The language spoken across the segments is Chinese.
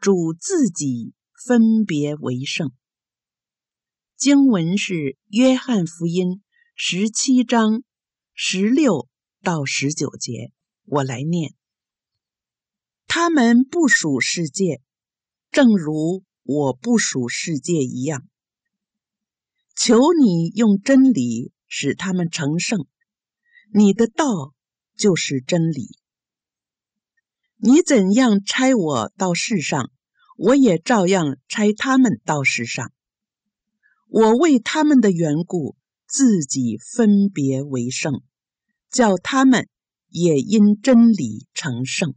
主自己分别为圣。经文是约翰福音17章16到19节，我来念。他们不属世界，正如我不属世界一样。求你用真理使他们成圣，你的道就是真理。你怎样差我到世上，我也照样差他们到世上。我为他们的缘故，自己分别为圣，叫他们也因真理成圣。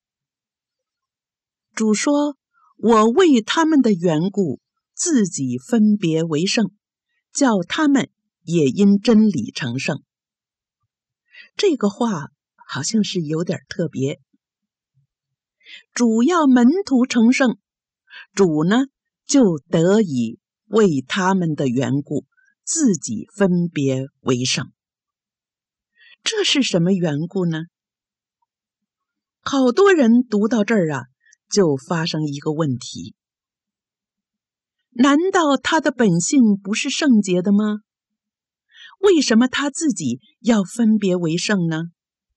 主说，我为他们的缘故，自己分别为圣，叫他们也因真理成圣。这个话好像是有点特别。主要门徒成圣，主呢就得以为他们的缘故，自己分别为圣。这是什么缘故呢？好多人读到这儿啊，就发生一个问题：难道他的本性不是圣洁的吗？为什么他自己要分别为圣呢？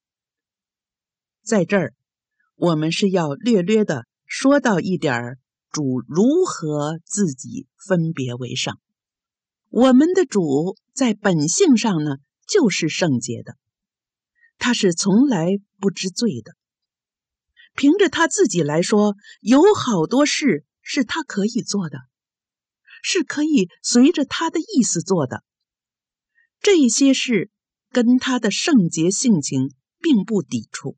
在这儿，我们是要略略的说到一点主如何自己分别为圣。我们的主在本性上呢，就是圣洁的，他是从来不知罪的。凭着他自己来说，有好多事是他可以做的，是可以随着他的意思做的。这些事跟他的圣洁性情并不抵触。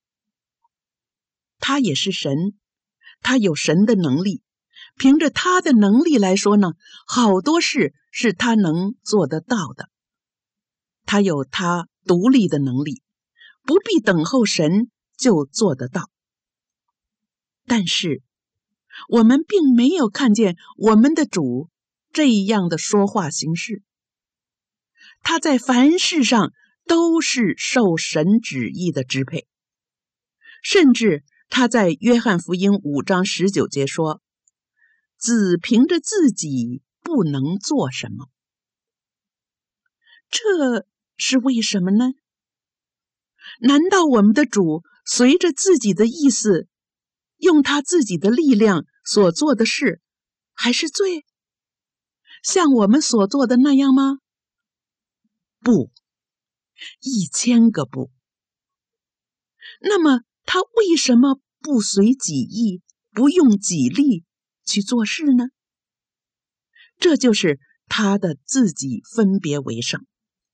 他也是神，他有神的能力，凭着他的能力来说呢，好多事是他能做得到的。他有他独立的能力，不必等候神就做得到。但是我们并没有看见我们的主这样的说话行事。他在凡事上都是受神旨意的支配，甚至他在约翰福音5章19节说，子凭着自己不能做什么。这是为什么呢？难道我们的主随着自己的意思，用他自己的力量所做的事还是罪？像我们所做的那样吗？不，1000个不。那么他为什么不随己意，不用己力去做事呢？这就是他的自己分别为圣。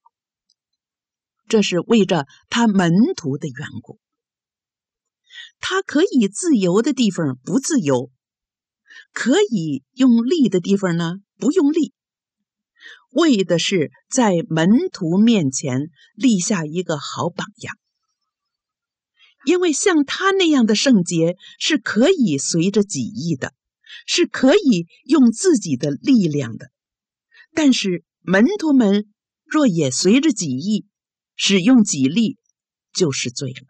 这是为着他门徒的缘故。他可以自由的地方不自由，可以用力的地方呢不用力，为的是在门徒面前立下一个好榜样。因为像他那样的圣洁是可以随着己意的，是可以用自己的力量的。但是门徒们若也随着己意，使用己力，就是罪了。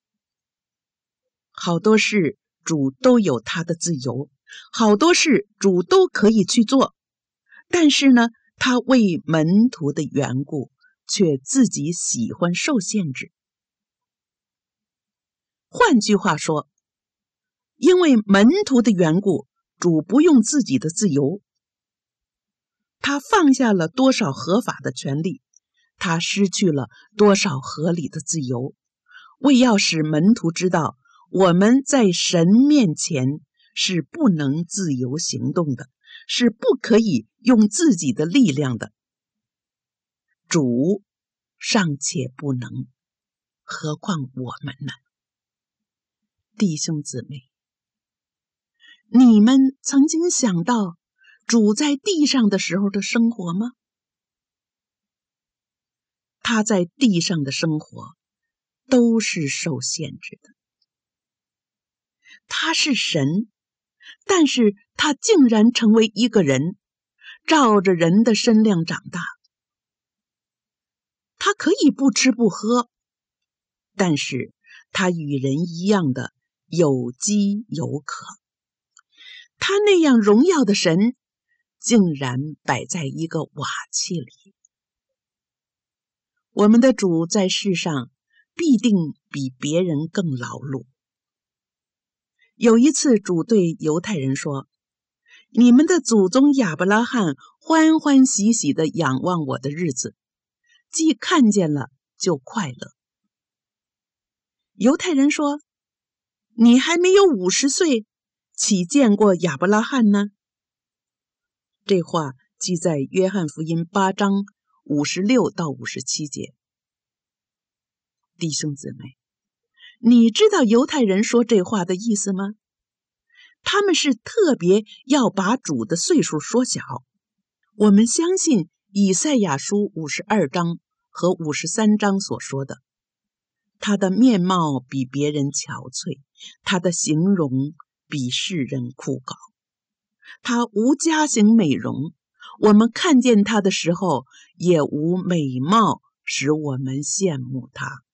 好多事主都有他的自由，好多事主都可以去做，但是呢，他为门徒的缘故，却自己喜欢受限制。换句话说，因为门徒的缘故，主不用自己的自由，他放下了多少合法的权利，他失去了多少合理的自由，为要使门徒知道，我们在神面前是不能自由行动的，是不可以用自己的力量的。主尚且不能，何况我们呢？弟兄姊妹，你们曾经想到主在地上的时候的生活吗？他在地上的生活都是受限制的。他是神，但是他竟然成为一个人，照着人的身量长大。他可以不吃不喝，但是他与人一样的有饥有渴， 他那样荣耀的神，竟然摆在一个瓦器里。我们的主在世上必定比别人更劳碌。有一次，主对犹太人说：“你们的祖宗亚伯拉罕欢欢喜喜地仰望我的日子，既看见了就快乐。”犹太人说：“你还没有50岁，岂见过亚伯拉罕呢？”这话记在约翰福音8章56到57节。弟兄姊妹，你知道犹太人说这话的意思吗？他们是特别要把主的岁数缩小。我们相信以赛亚书52章和53章所说的，他的面貌比别人憔悴，他的形容比世人枯槁，他无佳形美容，我们看见他的时候也无美貌使我们羡慕他。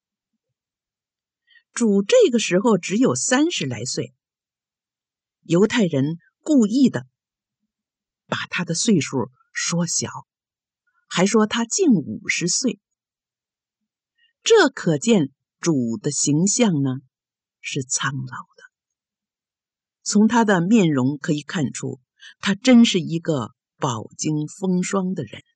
主这个时候只有30来岁，犹太人故意的把他的岁数缩小，还说他近50岁。这可见主的形象呢是苍老的。从他的面容可以看出，他真是一个饱经风霜的人。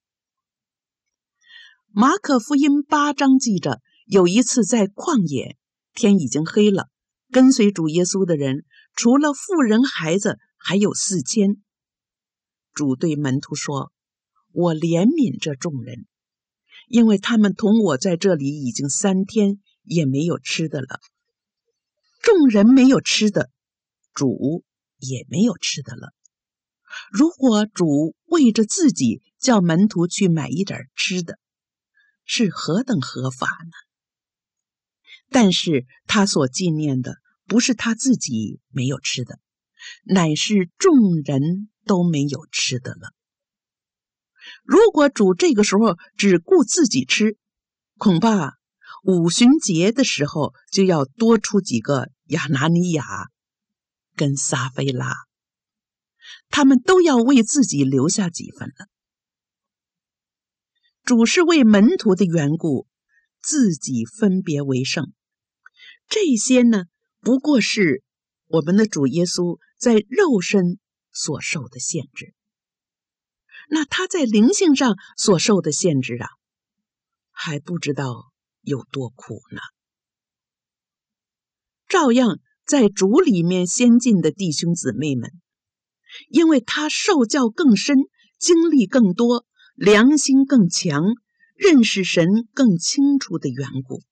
马可福音8章记着，有一次在旷野，天已经黑了，跟随主耶稣的人除了妇人孩子还有4000。主对门徒说：“我怜悯这众人，因为他们同我在这里已经3天，也没有吃的了。”众人没有吃的，主也没有吃的了。如果主为着自己叫门徒去买一点吃的，是何等合法呢？但是他所纪念的不是他自己没有吃的，乃是众人都没有吃的了。如果主这个时候只顾自己吃，恐怕五旬节的时候就要多出几个亚拿尼亚跟撒非拉，他们都要为自己留下几分了。主是为门徒的缘故自己分别为圣，这些呢，不过是我们的主耶稣在肉身所受的限制。那他在灵性上所受的限制啊，还不知道有多苦呢。照样在主里面先进的弟兄姊妹们，因为他受教更深，经历更多，良心更强，认识神更清楚的缘故，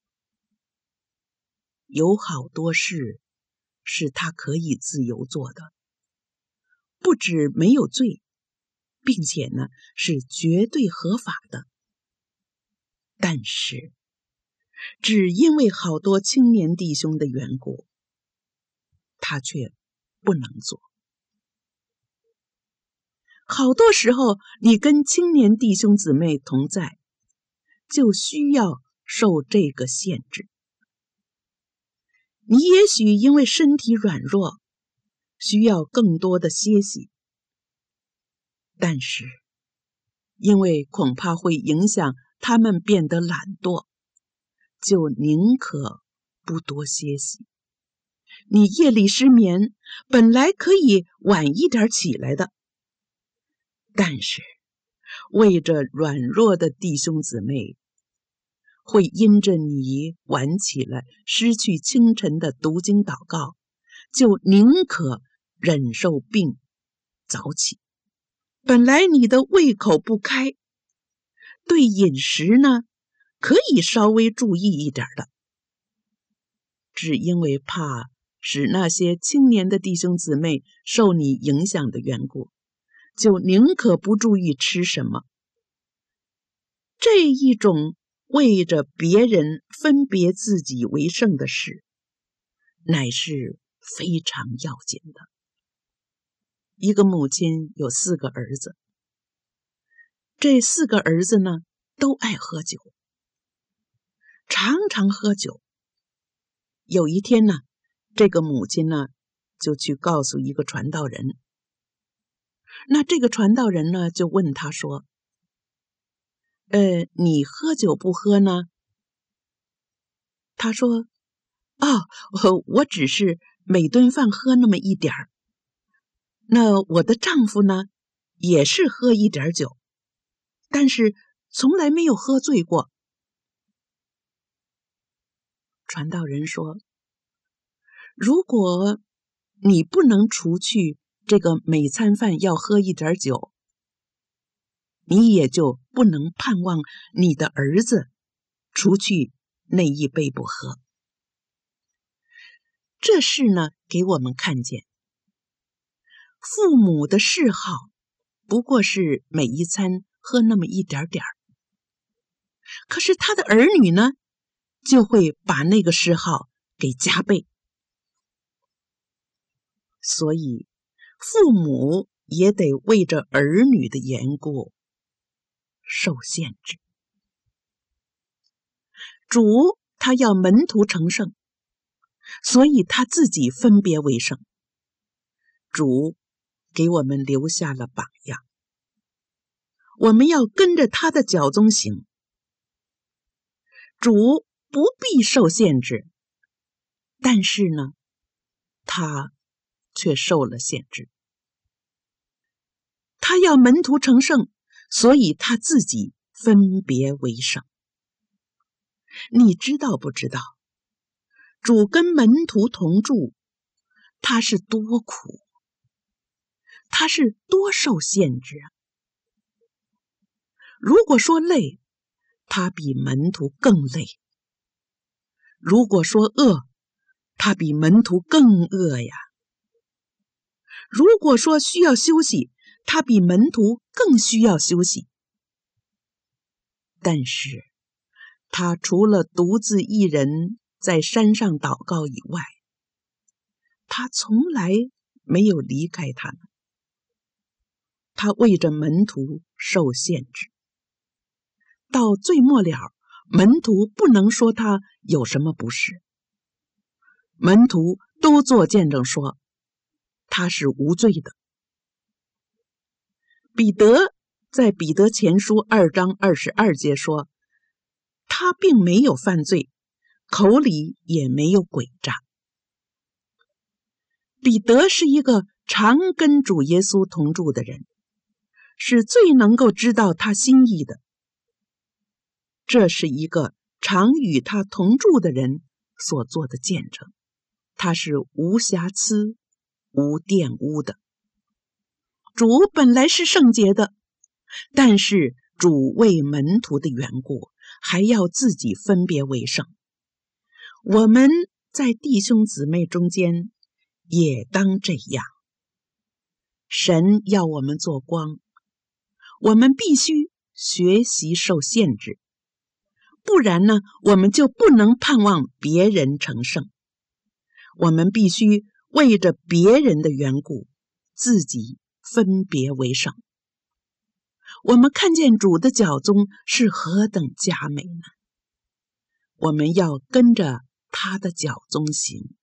有好多事是他可以自由做的，不止没有罪，并且呢是绝对合法的。但是只因为好多青年弟兄的缘故，他却不能做。好多时候你跟青年弟兄姊妹同在，就需要受这个限制。你也许因为身体软弱，需要更多的歇息，但是因为恐怕会影响他们变得懒惰，就宁可不多歇息。你夜里失眠，本来可以晚一点起来的，但是为着软弱的弟兄姊妹，会因着你晚起来失去清晨的读经祷告，就宁可忍受病早起。本来你的胃口不开，对饮食呢可以稍微注意一点的，只因为怕使那些青年的弟兄姊妹受你影响的缘故，就宁可不注意吃什么。这一种为着别人分别自己为圣的事，乃是非常要紧的。一个母亲有4个儿子，这4个儿子呢都爱喝酒，常常喝酒。有一天呢，这个母亲呢就去告诉一个传道人， 那这个传道人呢，就问他说：你喝酒不喝呢？他说：我只是每顿饭喝那么一点儿。那我的丈夫呢，也是喝一点酒，但是从来没有喝醉过。传道人说：如果你不能除去这个每餐饭要喝一点酒，你也就不能盼望你的儿子除去那一杯不喝。这事呢，给我们看见父母的嗜好不过是每一餐喝那么一点点儿，可是他的儿女呢，就会把那个嗜好给加倍。所以父母也得为着儿女的缘故受限制。主他要门徒成圣，所以他自己分别为圣。主给我们留下了榜样，我们要跟着他的脚踪行。主不必受限制，但是呢，他却受了限制。他要门徒成圣，所以他自己分别为圣。你知道不知道，主跟门徒同住，他是多苦，他是多受限制啊！如果说累，他比门徒更累；如果说饿，他比门徒更饿呀；如果说需要休息，他比门徒更需要休息。但是他除了独自一人在山上祷告以外，他从来没有离开他们。他为着门徒受限制，到最末了，门徒不能说他有什么不是，门徒都作见证说他是无罪的。彼得在彼得前书2章22节说，他并没有犯罪，口里也没有诡诈。彼得是一个常跟主耶稣同住的人，是最能够知道他心意的。这是一个常与他同住的人所做的见证，他是无瑕疵、无玷污的。主本来是圣洁的，但是主为门徒的缘故，还要自己分别为圣。我们在弟兄姊妹中间也当这样。神要我们做光，我们必须学习受限制，不然呢，我们就不能盼望别人成圣。我们必须为着别人的缘故，自己分别为圣。我们看见主的脚踪是何等佳美呢？我们要跟着他的脚踪行。